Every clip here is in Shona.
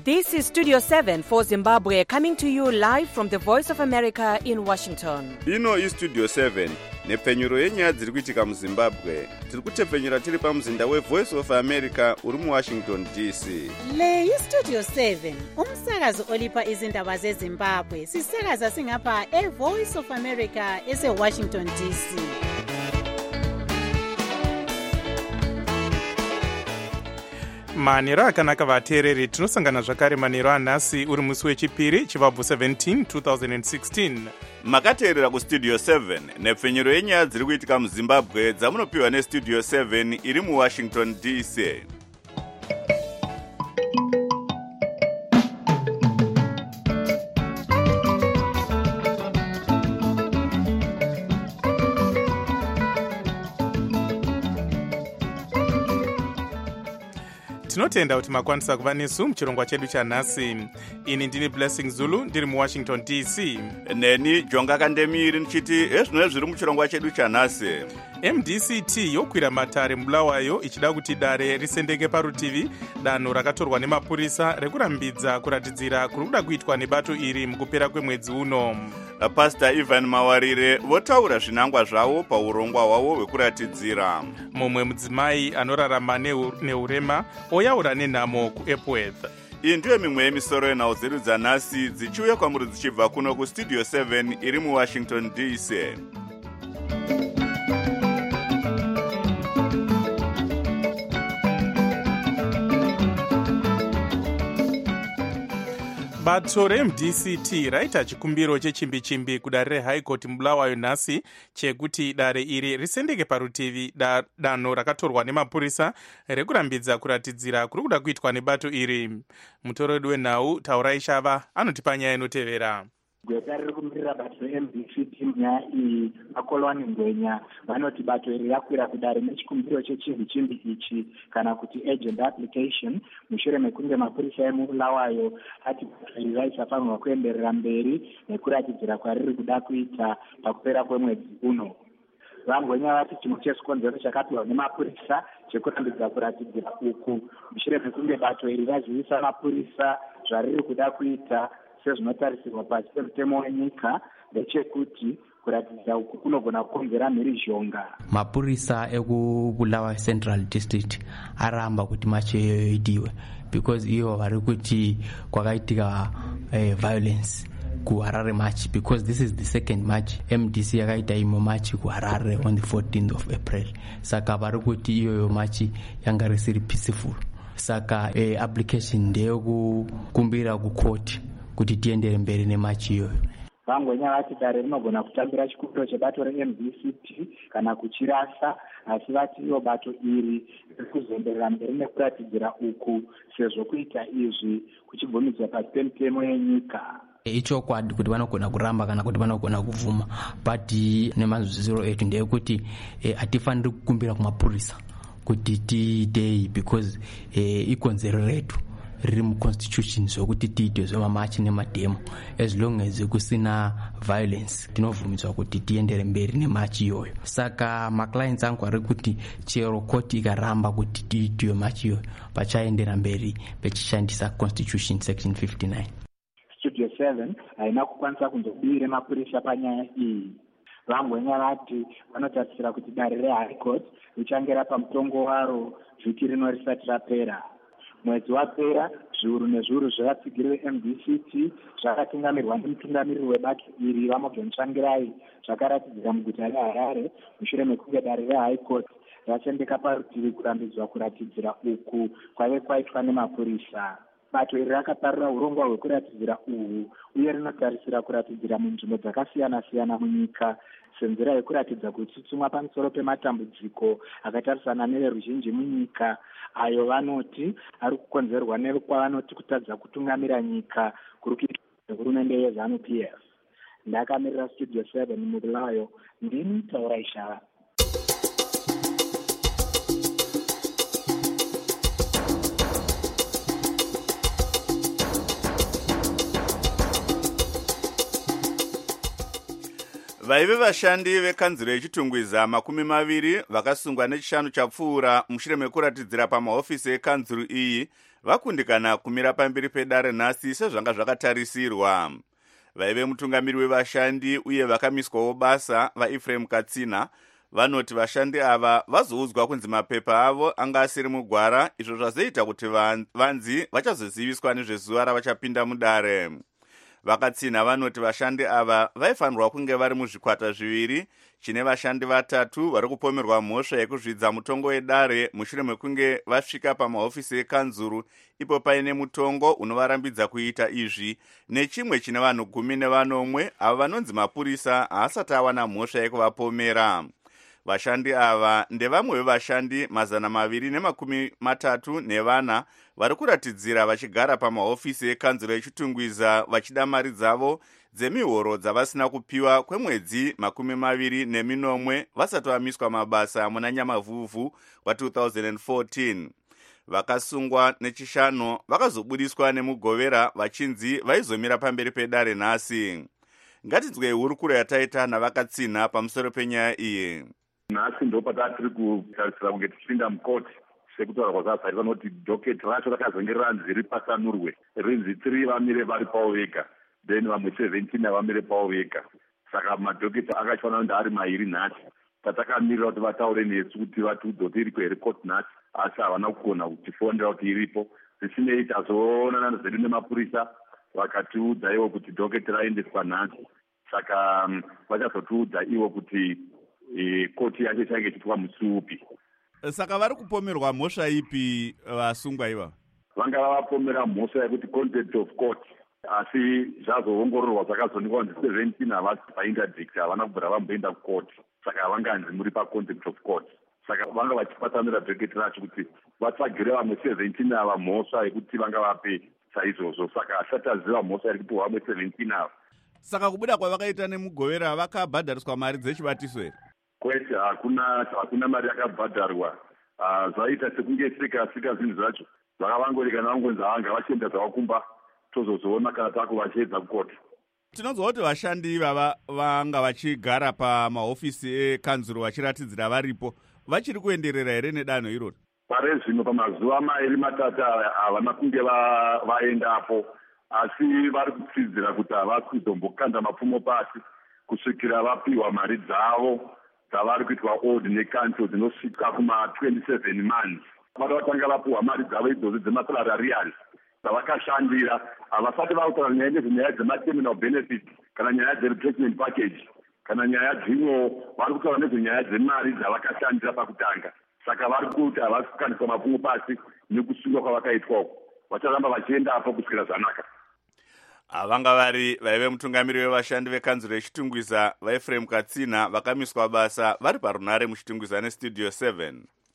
This is Studio 7 for Zimbabwe, coming to you live from the Voice of America in Washington. Ino is Studio 7, nepfenyuro yenyaya dziri kuitika muZimbabwe. Tiri kutepfenyura tiri pamuzinda weVoice of America uri muWashington DC. Le iStudio 7, umsakazo olipa izindaba zeZimbabwe. Sisakaza singapha eVoice of America eseWashington DC. manhero akanaka vateereri, tinosangana zvakare manhero anhasi uri musi wechipiri chivabvu 17 2016. Makateerera kuStudio 7 nepfenyuro yenyaya dziri kuitika muZimbabwe dzamunopiwa neStudio 7 iri muWashington DC. tinotenda kuti makwanisa kuva nesu muchirongwa chedu chanhasi. Ini ndini Blessing Zulu ndiri muWashington DC. Neni Jonga Kandemiri ndichiti ezvino zviri muchirongwa chedu chanhasi. MDCT yokwira matare mubulawayo ichida kuti dare risendeke parutivi danho rakatorwa nemapurisa rekurambidza kuratidzira kuri kuda kuitwa nebato iri mukupera kwemwedzi uno. Pastor Ivan Mawarire votaura zvinangwa zvavo paurongwa hwavo hwekuratidzira. Mumwe mudzimai anorarama neurema oyaura nenhamo kuEpworth. Iyi ndiyo mimwe yemisoro yenhau dzedu dzanhasi dzichiuya kwamuri dzichibva kuno kuStudio 7 iri muWashington DC. bato reMDCT raita chikumbiro chechimbi-chimbi kudare reHigh Court mubulawayo nhasi chekuti dare iri risendeke parutivi danho rakatorwa nemapurisa rekurambidza kuratidzira kuri kuda kuitwa nebato iri. Mutorodi wenhau Taurai Shava anotipa nyaya inotevera. Gweta riri kumirira bato reMDCT nyaya iyi Makolwani Ngwenya vanoti bato iri rakwira kudare nechikumbiro chechimbi-chimbi ichi kana kuti agent application mushure mekunge mapurisa emubulawayo ati bato iri raisafanirwa kuenderera mberi nekuratidzira kwariri kuda kuita pakupera kwemwedzi uno. Vangwenya vati chimwe chechikonzero chakapiwa nemapurisa chekurambidza kuratidzira uku mushure mekunge bato iri razivisa mapurisa zvariri kuda kuita sezvinotarisirwa pasi pemutemo wenyika ndechekuti kuratidza uku kunogona kukonzera mhirizhonga. Mapurisa ekubulawayo Central District aramba kuti machi iyoyo because iyo vari kuti kwakaitika violence kuHarare March, because this is the second March. MDC yakaita imwe March kuHarare on the 14th of April. Saka vari kuti iyoyo March yanga risiri peaceful. Saka application ndeyekukumbira kucourt kuti tiendere mberi nemachi iyoyo. Vangwenya vati dare rinogona kutambira chikumbiro chebato reMDCT kana kuchirasa, asi vati iyo bato iri riri kuzoenderera mberi nekuratidzira uku sezvo kuita izvi kuchibvumidzwa pasi pemutemo yenyika. Ichokwadi kuti vanogona kuramba kana kuti vanogona kuvhuma, but nemaziviro etu ndeyekuti hatifaniri kukumbira kumapurisa kuti tiitei because ikonzero retu riri muconstitution zvokuti tiite zvemamachi nemadhemo. As long as kusina violence tinovhumidzwa kuti tiendere mberi nemachi iyoyo. Saka maclients angu ari kuti chero koti ikaramba kuti tiitiwe machi iyoyo pachaendera mberi pechishandisa constitution section 59. Studio 7 haina kukwanisa kunzobire mapurisa panyaya iyi. Vangwenya vati vanotarisira kuti dare reHigh Court richangera pamutongo waro vhiki rino risati rapera. Mwedzi wapera, zviuru nezviuru zvevatsigiri veMDCT zvakatungamirwa nemutungamiriri webato iri Vamogen Tsvangirai zvakaratidzika muguta reHarare mushure mekunge dare reHigh Court rasendeka parutivi kurambidzwa kuratidzira uku kwave kwaitwa nemapurisa. Bato iri rakaparira urongwa hwekuratidzira uhu uye rinotarisira kuratidzira munzvimbo dzakasiyana-siyana munyika senzira yekuratidza kutsutsumwa pamusoro pematambudziko akatarisana neveruzhinji munyika ayo vanoti ari kukonzerwa nekwavanoti kutadza kutungamira nyika kuri kuitwa nehurumende yeZANU-PF. Ndakamirira Studio 7 mubulawayo, ndini Taurai Shava. Vaive vashandi vekanzuro yechitungwiza 20 vakasungwa nechishanu chapfuura mushure mekuratidzira pamahofisi ekanzuro iyi vakundikana kumira pamberi pedare nhasi sezvanga zvakatarisirwa. Vaive mutungamiri wevashandi uye vakamiswawo basa vaEphraim Katsina vanoti vashandi ava vazoudzwa kunzi mapepa avo anga asiri mugwara, izvo zvazoita kuti vanzi vachazoziviswa nezvezuva ravachapinda mudare. Vakatsina vanoti vashandi ava vaifanirwa kunge vari muzvikwata zviviri, chine vashandi 3 vari kupomerwa mhosva yekuzvidza mutongo wedare mushure mekunge vasvika pamahofisi ekanzuru ipo paine mutongo unovarambidza kuita izvi, nechimwe chine vanhu 14 avo vanonzi mapurisa haasati awana mhosva yekuvapomera. Vashandi ava ndevamwe vevashandi 234 vari kuratidzira vachigara pamahofisi ekanzuro echitungwiza vachida mari dzavo dzemihoro dzavasina kupiwa kwemwedzi 24 vasati vamiswa mabasa muna Nyamavhuvhu wa2014. Vakasungwa nechishanu vakazobudiswa nemugovera vachinzi vaizomira pamberi pedare nhasi. Ngatinzwei hurukuro yataita navakatsina pamusoro penyaya iyi. Nhasi ndo patatiri kutarisira kunge tichipinda mukoti sekutaura kwazvasaita vanoti dhoketi racho rakazonge ranzi ripasanurwe, rinzi 3 vamire vari pavo vega, then vamwe 17 vamire pavo vega. Saka madhoketi akachifanira kuti ari mairi nhasi. Tatakamirira kuti vataure nesu kuti vatiudze kuti iriko here koti nhasi, asi havana kugona kutifondera kuti iripo. Zvisinei tazoonana zvedu nemapurisa vakatiudza ivo kuti dhoketi raendeswa nhasi. Saka vachazotiudza ivo kuti koti yacho change ichitwa musi upi. Saka vari kupomerwa mhosva ipi vasungwa iva? Vanga vavapomera mhosva yekuti contempt of court, asi zvazoongororwa zvakazonikwa kuti 17 havasi painterdict, havana kubvira vamboenda kukoti, saka havanganzi muri pacontempt of court. Saka vanga vachipatanira dhoketi racho kuti vatsvagire vamwe 17 ava mhosva yekuti vanga vape saizvozvo. Saka asati aziva mhosva iri kupiwa vamwe 17 ava. Saka kubuda kwavakaita nemugovera vakabhadhariswa mari dzechibatiso here? Kwete, hakuna mari yakabhadharwa. Zvaita sekunge sika zvinhu zvacho zvakavangorika navangonzi vanga vachienda zvavakumba, tozozoona kana tako vachiedza kukota. Tinonzwa kuti vashandi ivava vanga vachigara pamahofisi ekanzuro vachiratidzira varipo, vachiri kuenderera here nedanho iroro? Pare zvino pamazuva 2-3 havana kunge vaendapo, asi vari kutsidzira kuti havasi kuzombokanda mapfumo pasi kusvikira vapiwa mari dzavo dzavari kuitwa old nekanto dzinosvika kuma-27 months. Vada vatanga vapiwa mari dzavo idzodzo dzemasalary arrears dzavakashandira. Havasati vakutaura nyaya nezvenyaya dzematerminal benefit kana nyaya dzereplacement package kana nyaya dzimwe, vari kutaura nezvenyaya dzemari dzavakashandira pakutanga. Saka vari kuti havasi kukandiswa mapfumo pasi nekusungwa kwavakaitwa uko, vacharamba vachiendapo kusvikira zvanaka. Vanga vaive mutungamiri wevashandi vekanzuro yechitungwiza vaEphraim Katsina vakamiswa basa vari parunare muchitungwiza nestudio 7.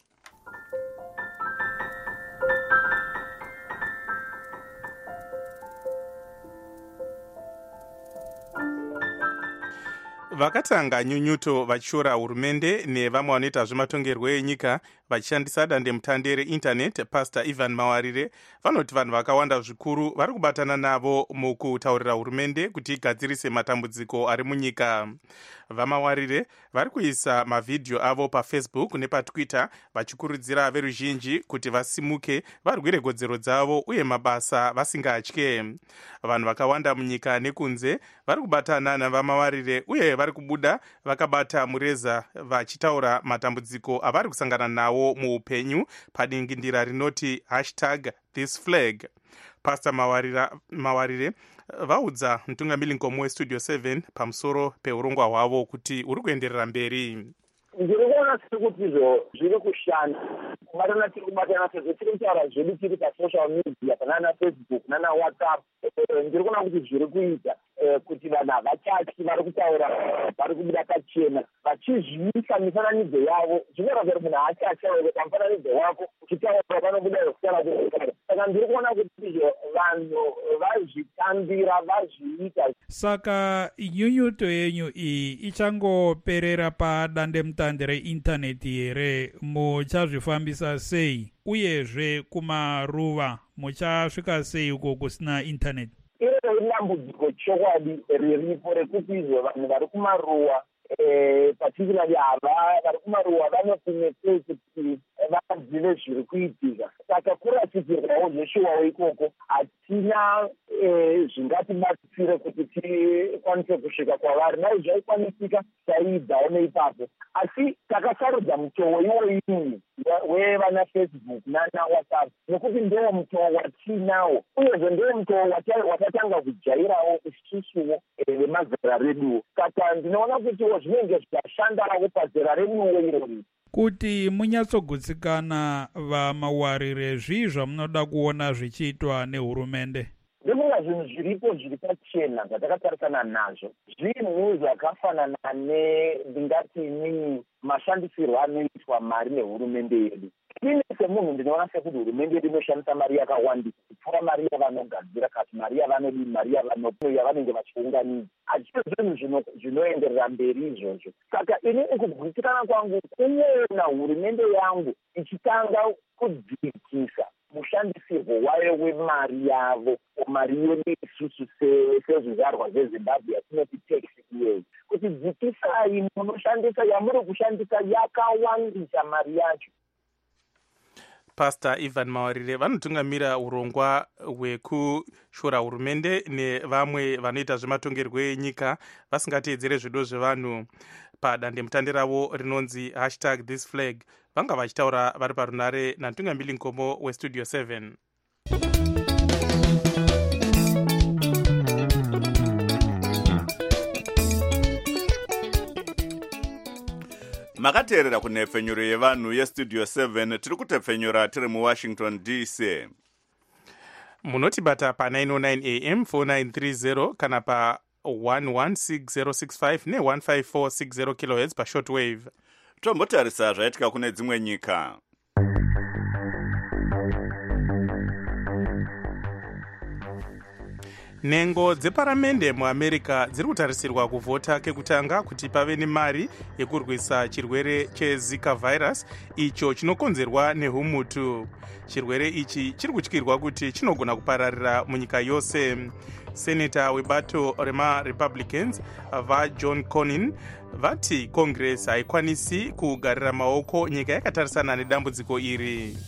Vakatanga nyunyuto vachiora hurumende nevamwe vanoita zvematongerwo enyika vachishandisa dandemutande reindaneti. Pastor Ivan Mawarire vanoti vanhu vakawanda zvikuru vari kubatana navo mukutaurira hurumende kuti igadzirise matambudziko ari munyika. VaMawarire vari kuisa mavhidhiyo avo paFacebook nepaTwitter vachikurudzira veruzhinji kuti vasimuke varwire kodzero dzavo uye mabasa vasingatye. Vanhu vakawanda munyika nekunze vari kubatana navaMawarire uye vari kubuda vakabata mureza vachitaura matambudziko avari kusangana nawo muupenyu padingindira rinoti #thisflag. Pastor Mawarire vaudza mutungamiri nkomo westudio 7 pamusoro peurongwa hwavo kuti uri kuenderera mberi. Ndiri kuona sekuti zviri kushanda kubatana tiri kubatana sezvo tiri kutaura zvedu tiri pasocial media panana Facebook nana WhatsApp. Ndiri kuona kuti zviri kuita kuti vanhu havachatyi, vari kutaura, vari kubuda pachena vachizviisa mifananidzo yavo. Zvinoratidza kuti munhu haachachauya pamufananidzo wako uchitaura panobuda kusara kugara. Saka ndiri kuona kuti vanhu vazvitambira, vazviita. Saka nyunyuto yenyu iyi ichangoperera padandemutande reindaneti here? Muchazvifambisa sei? Uyezve kumaruva muchasvika sei uko kusina intaneti? Iro idambudziko chokwadi riripo rekuti vanhu vari kumaruwa particularly ava vari kumaruwa vanofunge kuti vazive zviri kuitika. Saka kuratidzirwawo zveshuwawo ikoko hatina zvingatibatsire kuti tikwanise kusvika kwavari. Dai zvaikwanisika taibvawo neipapo, asi takasarudza mutoo iwoyi wevana Facebook nana WhatsApp nekuti ndiwo mutoo watinawo, uyezve ndiwo mutoo watatanga kujairawo isusuwo vemazera reduwo. Saka ndinoona kutiwo zvinenge zvashandawo pazera reduwo irori. Kuti munyatsogutsikana vamawarire zvii zvamunoda kuona zvichiitwa nehurumende? Ndikuona zvinhu zviripo zviri pachena zvatakatarisana nazvo. Zvinhu zvakafanana ndingati nini mashandisirwo anoitwa mari nehurumende yedu. Ini semunhu ndinoona sekuti hurumende yedu inoshandisa mari yakawandisa kupfuura mari yavanogadzira, kasi mari yavanodii, mari yavanenge vachiunganidza. Hazvisi zvinhu zvinoenderera mberi izvozvo. Saka inini kugutsikana kwangu kuona hurumende yangu ichitanga kudzikisa mushandisirwo wayo wemari yavo, mari yedu isusu sezvizvarwa zveZimbabwe yatinoti tax iyeyi, kuti dzikisai munoshandisa yamuri kushandisa yakawandisa mari yacho. Pastor Ivan Mawarire vanotungamira urongwa hwekushora hurumende nevamwe vanoita zvematongerwo enyika vasingateedzere zvido zvevanhu padandemutande ravo rinonzi #thisflag. Vanga vachitaura vari parunare natungamiri Nkomo westudio 7. makateerera kunhepfenyuro yevanhu yestudio 7. tiri kutepfenyura tiri muwashington DC. Munotibata pa909 am 4930 kana pa 116065 ne15460 kHz pashortwave. Tombotarisa zvaitika kune dzimwe nyika. Nhengo dzeparamende muamerica dziri kutarisirwa kuvhota kekutanga kuti pave nemari yekurwisa chirwere chezika virus icho chinokonzerwa nehumutu. Chirwere ichi chiri kutyirwa kuti chinogona kupararira munyika yose. Seneta webato remarepublicans vaJohn Cornyn vati Congress haikwanisi kugarira maoko nyika yakatarisana nedambudziko iri.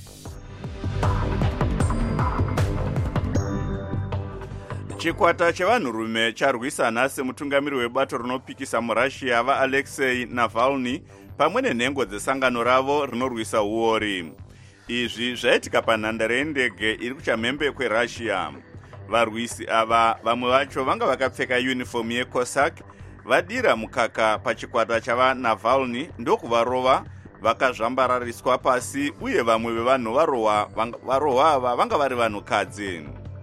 Chikwata chevanhurume charwisana semutungamiri webato rinopikisa muRussia vaAlexei Navalny pamwe nenhengo dzesangano ravo rinorwisa uori. Izvi zvaitika panhandare yendege iri kuchamhembe kweRussia. Varwisi ava vamwe vacho vanga vakapfeka uniform yeCossack vadira mukaka pachikwata chavaNavalny ndokuvarova vakazvambarariswa pasi, uye vamwe vevanhu varohwa ava vanga vari vanhukadzi.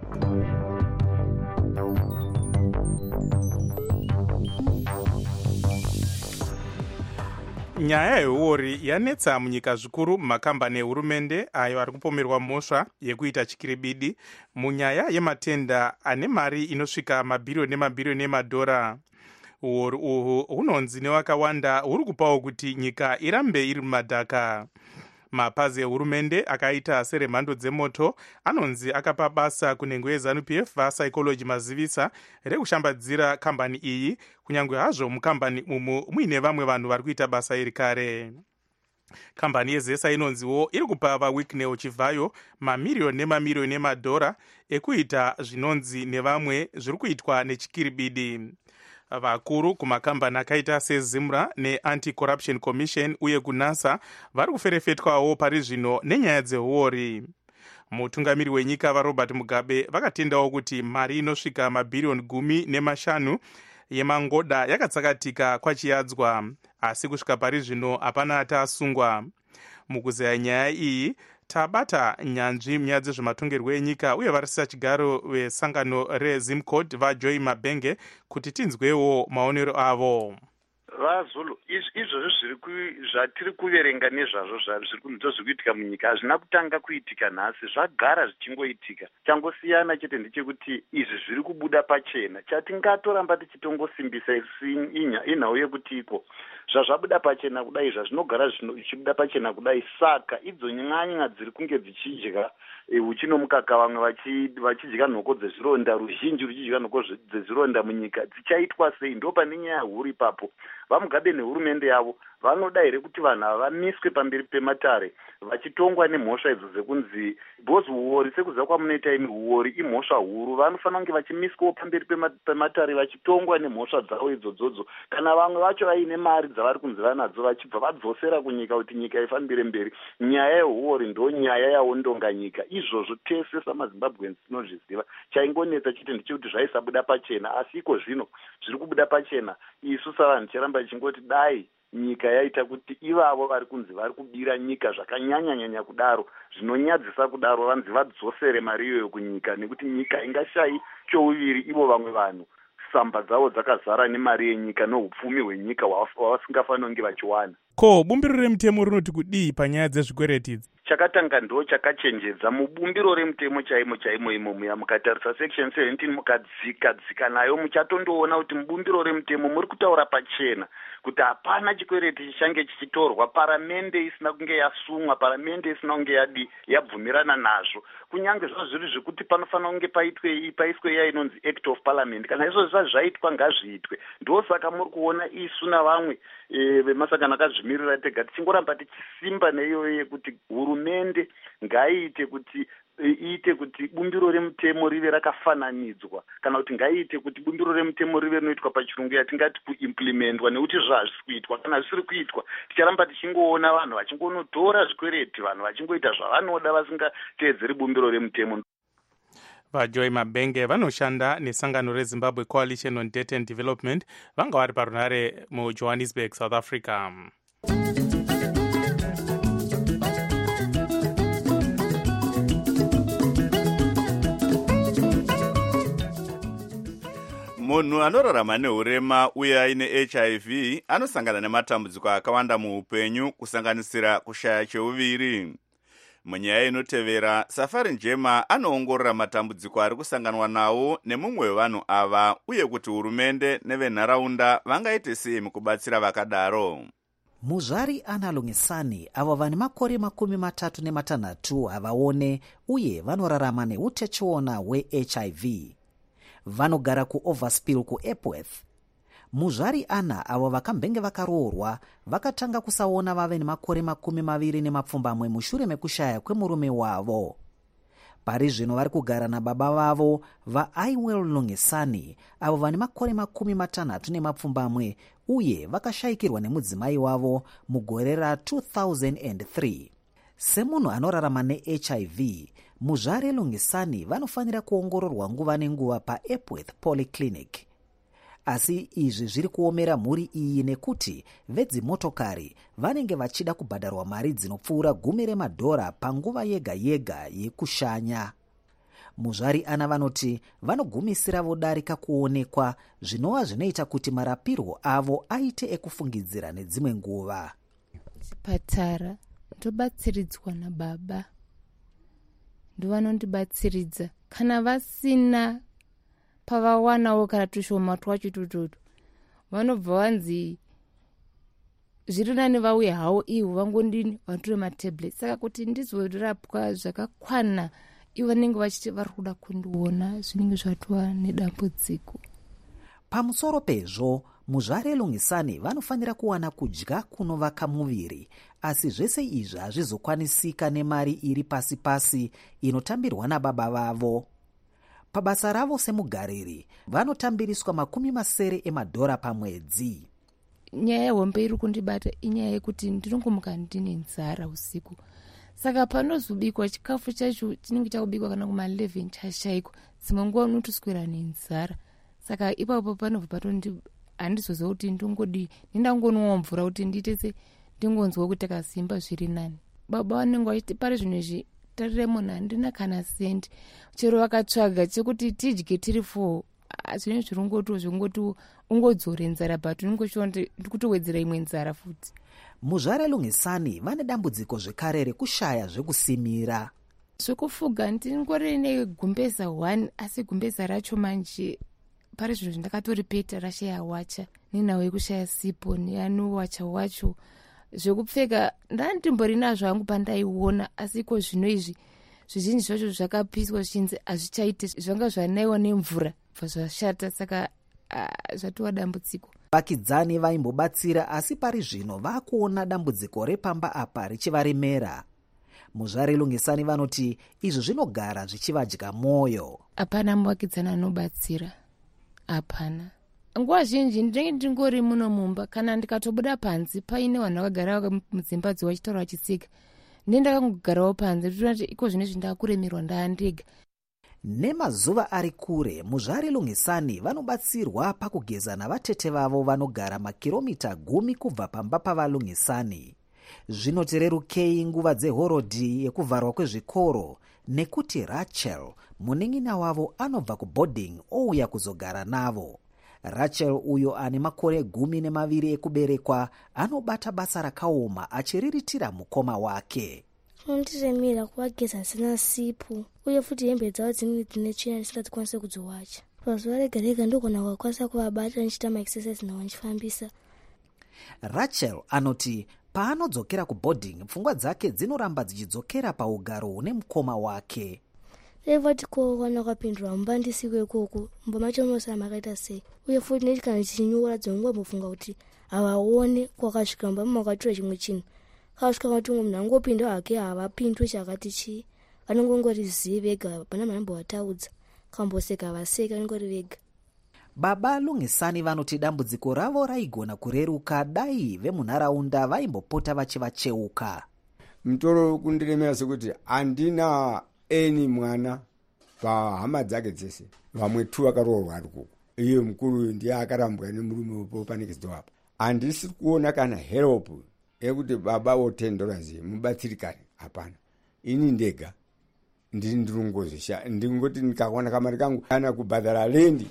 Nyaya yeuori yanetsa munyika zvikuru mumakambani ehurumende ayo ari kupomerwa mhosva yekuita chikiribidi munyaya yematenda ane mari inosvika mabhiriyoni nemabhiriyoni emadhora. Uori uhu hunonzi nevakawanda huri kupawo kuti nyika irambe iri mumadhaka. Mapazi ehurumende akaita seremhando dzemoto anonzi akapa basa kunhengo yeZANU-PF vaPsychology mazivisa rekushambadzira kambani iyi, kunyange hazvo mukambani umu muine vamwe vanhu vari kuita basa iri kare. Kambani yeZesa inonziwo iri kupa vaWicknell chivhayo mamiriyoni nemamiriyoni emadhora ekuita zvinonzi nevamwe zviri kuitwa nechikiribidi. Vakuru kumakambani akaita seZimra neAnti-Corruption Commission uye kuNASA vari kuferefetwawo pari zvino nenyaya dzeuori. Mutungamiri wenyika vaRobert Mugabe vakatendawo kuti mari inosvika mabhiriyoni 15 yemangoda yakatsakatika kwachiyadzwa, asi kusvika pari zvino hapana atasungwa. Mukuzeya nyaya iyi tabata nyanzvi munyaya dzezvematongerwo enyika uye varisisa chigaro vesangano reZimcode vaJoy Mabenge kuti tinzwewo maonero avo. VaZulu, izvozvo zvatiri kuverenga nezvazvo ndozviri kuitika munyika hazvina kutanga kuitika nhasi, zvagara zvichingoitika. Changosiyana chete ndechekuti izvi zviri kubuda pachena. Chatingatoramba tichitongosimbisa inhau yekuti iko zvazvabuda pachena kudai zvazvinogara zvichibuda pachena kudai, saka idzo nyanya dziri kunge dzichidya uchino mukaka, vamwe vachidya nhoko dzezvironda, ruzhinji ruchidya nhoko dzezvironda munyika dzichaitwa sei? Ndo pane nyaya huru ipapo. vamugabe nehurumende yavo vanoda here kuti vanhu ava vamiswe pamberi pematare vachitongwa nemhosva idzo dzekunzi because uori sekuziva kwamunoita imi uori imhosva huru. Vanofanira kunge vachimiswawo pamberi pematare vachitongwa nemhosva dzavo idzodzodzo. Kana vamwe vacho vaine mari dzavari kunzi vanadzo vachibva vadzosera kunyika kuti nyika ifambire mberi. Nyaya yeuori ndo nyaya yaondonga nyika. Izvozvo tese samazimbabweans tinozviziva. Chaingonetsa chete ndechekuti zvaisabuda pachena, asi iko zvino zviri kubuda pachena. Isu savanhu ticharamba tichingoti dai nyika yaita kuti ivavo vari kunzi vari kubira nyika zvakanyanya kudaro, zvinonyadzisa kudaro, vanzi vadzosere mari iyoyo kunyika, nekuti nyika ingashayi chouviri ivo vamwe vanhu samba dzavo dzakazara nemari yenyika noupfumi hwenyika hwavasingafanira kunge vachiwana. Ko bumbiro remutemo rinoti kudii panyaya dzezvikwereti idzi? Chakatanga ndo chakachenjedza mubumbiro remutemo chaimo imo muya mukatarisa section 17 mukadzika nayo muchatondoona kuti mubumbiro remutemo muri kutaura pachena kuti hapana chikwereti chichange chichitorwa paramende isina kunge yasumwa, paramende isina kunge yabvumirana nazvo. Kunyange zvazviri zvekuti panofanira kunge paiswe iya inonzi Act of Parliament. Kana izvo zvaitwa ngazviitwe. Ndosaka muri kuona isu navamwe vemasakana akazvimirira tega tichingoramba tichisimba neiyoyo yekuti hurumende ngaiite kuti bumbiro remutemo rive rakafananidzwa, kana kuti ngaiite kuti bumbiro remutemo rive rinoitwa pachirungu yatingati kuimplementwa, nekuti zvazvisi kuitwa. Kana zvisiri kuitwa ticharamba tichingoona vanhu vachingonotora zvikwereti, vanhu vachingoita zvavanoda vasingateedzeri bumbiro remutemo. vajoy mabenge vanoshanda nesangano rezimbabwe coalition on debt and development vanga vari parunare mujohannesburg, south africa. Munhu anorarama neurema uye aine HIV anosangana nematambudziko akawanda muupenyu, kusanganisira kushaya cheuviri. Munyaya inotevera, Safari Njema anoongorora matambudziko ari kusanganwa nawo nemumwe wevanhu ava uye kuti hurumende nevenharaunda vangaite sei mukubatsira vakadaro. Muzvari Ana Lungisani avo vane makore 36 havaone uye vanorarama neutachiona hweHIV. Vanogara kuOverspill kuEpworth. Muzvari Ana avo vakambenge vakaroorwa vakatanga kusaona vave nemakore 21 mushure mekushaya kwemurume wavo. Pari zvino vari kugara nababa vavo vaIwell Lungisani avo vane makore 61 uye vakashayikirwa nemudzimai wavo mugore ra2003. Semunhu anorarama neHIV, Muzvari Lungisani vanofanira kuongororwa nguva nenguva paEpworth Polyclinic. Asi izvi zviri kuomera mhuri iyi nekuti vedzimotokari vanenge vachida kubhadharwa mari dzinopfuura $10 panguva yega yega yekushanya. Muzvari Ana vanoti vanogumisira vodarika kuonekwa, zvinova zvinoita kuti marapirwo avo aite ekufungidzira nedzimwe nguva. Chipatara ndobatsiridzwa nababa, ndovanondibatsiridza. Kana vasina pavawanawo kana tushoma twacho tutoto, vanobva vanzi zviri nani vauye havo ivo vangondini vatore matablets. Saka kuti ndizorapwa zvakakwana, ivo vanenge vachiti vari kuda kundiona zvinenge zvatova nedambudziko. Pamusoro pezvo, Muzvari Lungisani vanofanira kuwana kudya kunovaka muviri, asi zvese izvi hazvizokwanisika nemari iri pasi inotambirwa nababa vavo. Pabasa ravo semugariri, vanotambiriswa $70 pamwedzi. Nyaya yehombe iri kundibata inyaya yekuti ndinongomuka ndine nzara usiku. Saka panozobikwa chikafu chacho chinenge chakubikwa kana kuma11 chashayikwa, dzimwe nguva unotoswera nenzara. Saka ipapo panobva patondi handizoziva kuti ndingodi ndindangonwa mvura kuti ndiite ndingonzwa kuti akasimba zviri nani. Baba vanenge vachiti pari zvino izvi tarire munhu handina kana sendi, chero vakatsvaga chekuti tidye tiri 4 zvine zvingoti ungodzore nzara, but unongochiona ndikutowedzera imwe nzara futi. Muzvari Lungisani vane dambudziko zvekare rekushaya zvekusimira. Zvekufuga ndingori negumbeza 1, asi gumbeza racho manje pari zvino zvindakatoripeta rashaya wacha, nenawo yekushaya sipo neanowacha wacho. Zvekupfeka ndandimbori nazvo hangu pandaiona, asi iko zvino izvi zvizhinji zvacho zvakapiswa zvichinzi hazvichaite, zvanga zvanaiwa nemvura bva zvashata, saka zvatova dambudziko. Vakidzani vaimbobatsira asi pari zvino vakuona dambudziko repamba apa richivaremera. Muzvare Lungisani vanoti izvi zvinogara zvichivadya mwoyo. Hapana muvakidzani anobatsira, hapana. Nguva zhinji ndinenge ndingori muno mumba, kana ndikatobuda panze paine vanhu vakagara mudzimba vachitaura vachitsika, ndakangogarawo panze nditoona kuti iko zvino zvindakuremerwa ndaandega. Nemazuva ari kure, Muzvare Lungisani vanobatsirwa pakugeza navatete vavo vanogara makiromita 10 kubva pamba pavaLungisani. Zvinotererukei nguva dzehorodhi yekuvharwa kwezvikoro, nekuti Rachel, munin'ina wavo, anobva kuboarding ouya kuzogara navo. Rachel uyo ane makore 12 ekuberekwa anobata basa rakaoma achiriritira mukoma wake. Nditemira kuvageza zina sipo uye futi hembe dzavo dzimwe dzine tsvina ndisikadzikwanise kudziwacha. Pazuva rega rega ndogona kukwanisa kuvabata ndichita maexercise navo ndichifambisa. Rachel anoti paanodzokera kuboarding pfungwa dzake dzinoramba dzichidzokera paugaro hune mukoma wake. Vati kuwana kwapindura mumba ndisiko ikoko mumba macho munosara makaita sei, uye futi neti kana chichinyora dzongwa mbofunga kuti havaone kwakasvika mumba makatora chimwe chinhu. Kasvika kuti umwe munhu angopinda hake havapindwe chakati chii, vanongongori zivi vega, pana manambovataudza kamboseka vaseka vanongori vega. Baba Lungisani vanoti dambudziko ravo raigona kureruka dai vemunharaunda vaimbopota vachivacheuka. Mutoro kundiremera sekuti handina eni mwana pahama dzake dzese, vamwe tu vakaroorwa ari kuko, iye mukuru ndiye akarambwa nemurume wepo panekidzo apa. Handisi kuona kana help ekuti baba otendora zi mubatsirikane, hapana. Ini ndega ndirungozvisha, ndingoti ndikawana kamari kangu kana kubhadhara lendi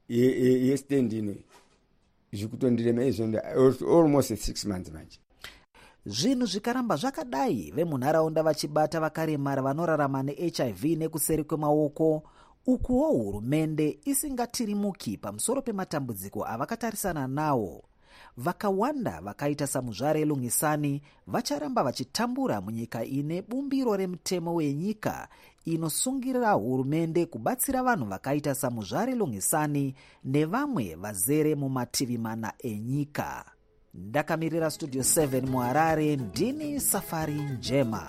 yestand ino zvikutondirema izvo almost 6 months manje. Zvinhu zvikaramba zvakadai, vemunharaunda vachibata vakaremara vanorarama neHIV nekuseri kwemaoko, ukuwo hurumende isingatirimuki pamusoro pematambudziko avakatarisana nawo. Vakawanda vakaita saMuzvare Lungisani vacharamba vachitambura munyika ine bumbiro remutemo wenyika inosungirira hurumende kubatsira vanhu vakaita saMuzvare Lungisani nevamwe vazere mumativi mana enyika. Ndakamirira Studio 7 muHarare, ndini Safari Njema.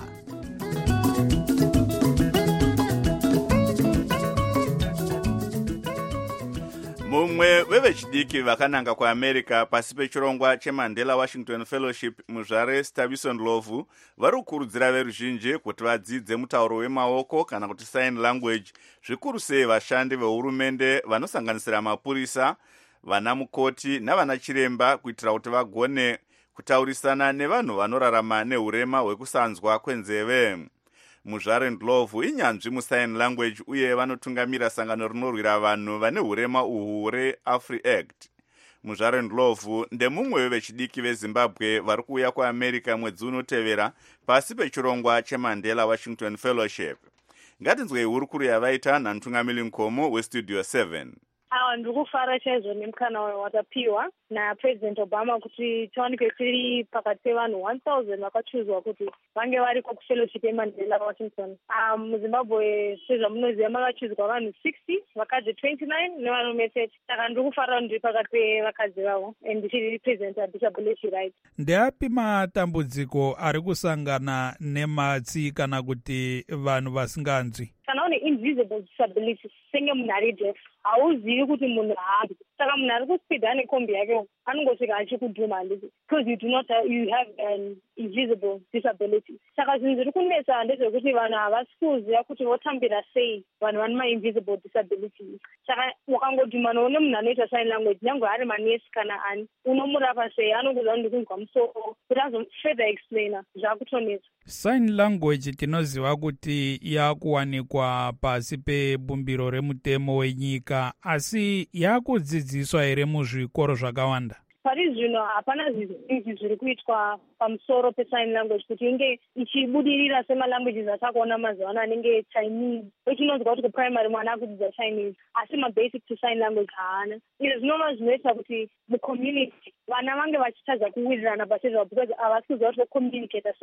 Mumwe wevechidiki vakananga kuAmerica pasi pechirongwa cheMandela Washington Fellowship, Muzvare Stavisson Ndlovu, vari kukurudzira veruzhinji kuti vadzidze mutauro wemaoko kana kuti sign language, zvikuru sei vashandi vehurumende vanosanganisira mapurisa, vanamukoti navanachiremba, kuitira kuti vagone kutaurisana nevanhu vanorarama neurema hwekusanzwa kwenzeve. Muzvare Ndlovu inyanzvi musign language uye vanotungamira sangano rinorwira vanhu vane hurema uhu reAfriAct. Muzvare Ndlovu ndemumwe wevechidiki veZimbabwe vari kuuya kuAmerica mwedzi unotevera pasi pechirongwa cheMandela Washington Fellowship. Ngatinzwei hurukuru yavaita namutungamiri mukoma weStudio 7. Ndiri kufara chaizvo nemukana watapiwa naPresident Obama kuti tawanikwe tiri pakati pevanhu 1000 vakachuzwa kuti vange variko kufellowship yeMandela Washington. MuZimbabwe sezvamunoziva makachuzwa vanhu 60, vakadzi 29 nevarume 30. Saka ndiri kufara ndiri pakati pevakadzi vavo ndichiri representa disability rights. Ndeapi matambudziko ari kusangana nematsi kana kuti vanhu vasinganzwi? Kana une invisible disability senge munhu ari deaf, hauzivi kuti munhu haambi. Saka munhu ari kuspidha nekombi yake anongosvika achikudhuma handiti, because you have an invisible disability. Saka zvinhu zviri kunetsa ndezvekuti vanhu havasi kuziva kuti votambira sei vanhu vane ma-invisible disabilities. Saka ukangodhuma noone munhu anoita sign language, nyange ari manesi kana ani, unomurapa sei, anongoziva kuti ndikunzwa musoro, kuti azofurther explainer, zvakutonetsa. Sign language tinoziva kuti yakuwanikwa pasi pebumbiro remutemo wenyika, asi yakudzidziswa here muzvikoro zvakawanda? Pari zvino hapana zvinhu zviri kuitwa pamusoro pesign language kuti inge ichibudirira semalanguages atakuona mazuva ano anenge Chinese. Echinonzwa kuti kuprimary mwana akudzidza Chinese, asi mabasic to sign language haana. Izvi zvinova zvinoita kuti mucommunity vana vange vachitadza kuwirirana pachezvavo because havasi kuziva kuti vocommunicata sei.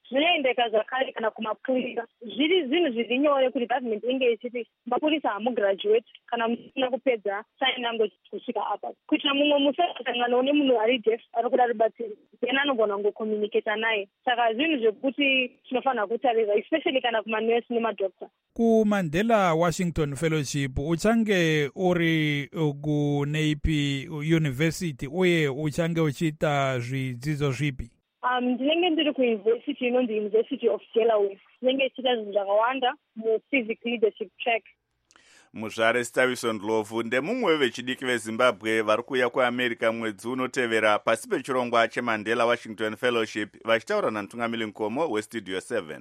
zvinoendeka zvakare kana kumapurisa. Zviri zvinhu zviri nyore kuti government inge ichiti mapurisa hamugraduate kana musina kupedza sign language kusvika apa, kuitira mumwe musi akasanganawo nemunhu ari deaf ari kuda rubatsiro, then anogona kungokomunicata naye. Saka zvinhu zvekuti tinofanira kutarira, especially kana kumanesi nemadoctor. kuMandela Washington Fellowship uchange uri kuneipi university uye uchange uchiita zvidzidzo zvipi? Ndinenge ndiri kuuniversity inonzi University of Delaware. Ndinenge ichiita zvinhu zvakawanda mucivic leadership track. Muzvare Staviso Ndlovu ndemumwe vechidiki veZimbabwe vari kuuya kuAmerica mwedzi unotevera pasi pechirongwa cheMandela Washington Fellowship, vachitaura naMtungamiri Nkomo weStudio 7.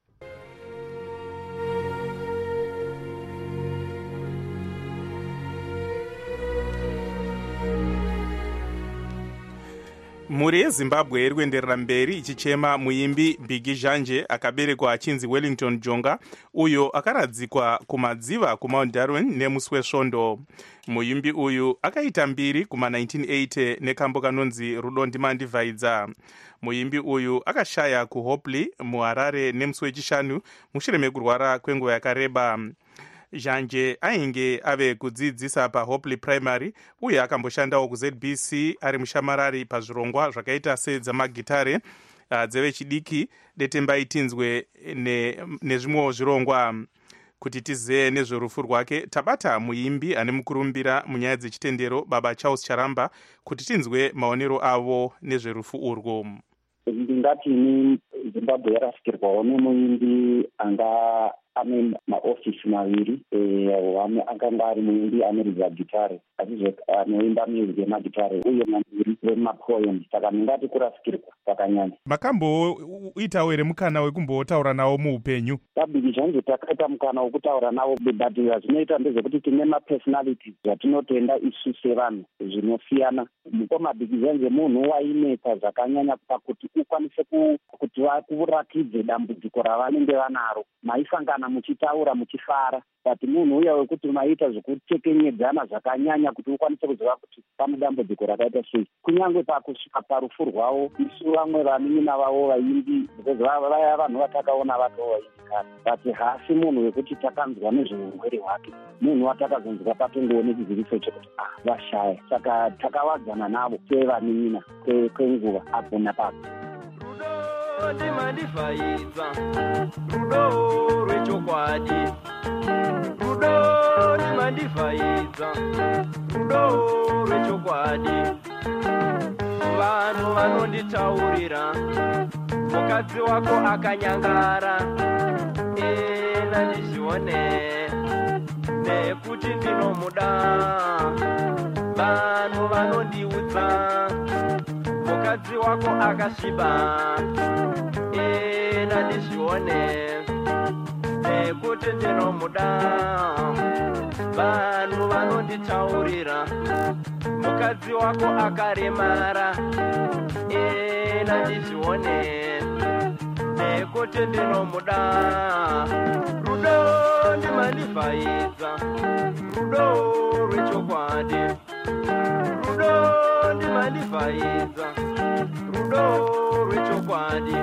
Mhuri yeZimbabwe iri kuenderera mberi ichichema muimbi Bhigi Zhanje akaberekwa achinzi Wellington Jonga, uyo akaradzikwa kumadziva kuMount Darwin nemusi wesvondo. Muimbi uyu akaita mbiri kuma1980 nekambo kanonzi Rudo Ndimandivhaidza. Muimbi uyu akashaya kuHopley muHarare nemusi wechishanu mushure mekurwara kwenguva yakareba. Zhanje ainge ave kudzidzisa paHopley Primary uye akamboshandawo kuZBC ari mushamarari pazvirongwa zvakaita sedzamagitare dzevechidiki Detembaitinzwe nezvimwewo zvirongwa. Kuti tizive nezverufu rwake tabata muimbi ane mukurumbira munyaya dzechitendero Baba Charles Charamba kuti tinzwe maonero avo nezverufu urwo. Ndingati ni Zimbabwe yarasikirwawo nemuimbi anga ane maofisi maviri, akanga ari muimbi anoridza gitare achizve anoimba music yemagitare uye maviri vemapoem. Saka ndingati kurasikirwa kwakanyanya. Makamboitawo here mukana wekumbotaura nawo muupenyu? Bhigi Zhanje takaita mukana wekutaura nawo, but zvinoita ndezvekuti tine mapersonality zvatinotenda isu sevanhu zvinosiyana. Mukoma Bhigi Zhanje munhu wainetsa zvakanyanya pakuti ukwanise kuti vakuratidze dambudziko ravanenge vanaro, maisangana muchitaura muchifara. But munhu uya wekuti maita zvekutekenyedzana zvakanyanya kuti ukwanise kuziva kuti pane dambudziko rakaita sei. Kunyange pakusvika parufu rwavo, isu vamwe vanin'ina vavo vaimbi, because vaya vanhu vatakaona vatoo vaimbi kare, but haasi munhu wekuti takanzwa nezveurwere hwake. Munhu watakazonzwa patongowo nechiziviso chekuti vashaya. Saka takavadzana navo sevanin'ina kwenguva apo napapo. Rudo ndimandivhaidza, rudo rwechokwadi. Rudo ndimandivhaidza, rudo rwechokwadi. Vanhu vanonditaurira mukadzi wako akanyangara, ndizvione nekuti ndinomuda. Vanhu vanondiudza mukadzi wako akasviba, ndizvione nekuti ndinomuda. Vanhu vanonditaurira mukadzi wako akaremara, ndizvione nekuti ndinomuda. Rudo ndimandivhaidza, rudo rwechokwadi. Rudo ndimandivhaidza, rudo rwechokwadi.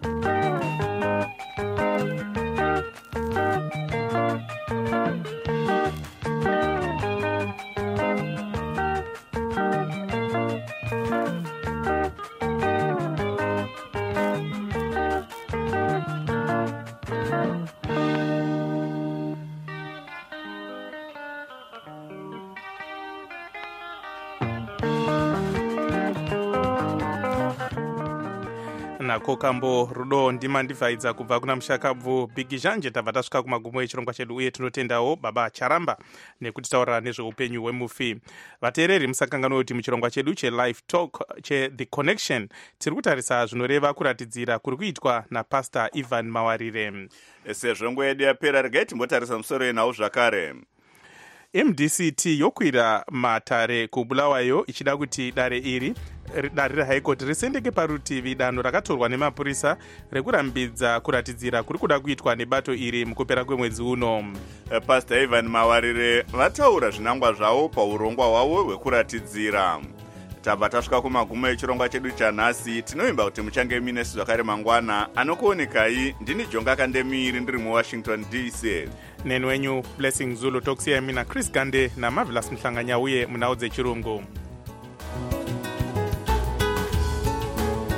nako kambo Rudo Ndimandivhaidza kubva kuna mushakabvu Bhigi Zhanje. Tabva tasvika kumagumo echirongwa chedu uye tinotendawo Baba Charamba nekuti taura nezveupenyu hwemufi. Vateereri musakangana kuti muchirongwa chedu cheLive Talk cheThe Connection tiri kutarisa zvinoreva kuratidzira kuri kuitwa naPastor Ivan Mawarire. Sezvo nguva yedu yapera, regai timbotarisa musoro yenhau zvakare. MDCT yokwira matare kuBulawayo ichida kuti dare iri dare reHigh Court risendeke parutivi danho rakatorwa nemapurisa rekurambidza kuratidzira kuri kuda kuitwa nebato iri mukupera kwemwedzi uno. Pastor Ivan Mawarire vataura zvinangwa zvavo paurongwa hwavo hwekuratidzira. tabva tasvika kumagumo echirongwa chedu chanhasi. Tinoimba kuti muchange minesu zvakare mangwana. Anokuonekai ndini Jonga Kandemiri ndiri muWashington DC. Neni wenyu Blessing Zulu, tokusiyai mina Chris Gande naMarvelous Mhlanganya uye munhau dzechirungu.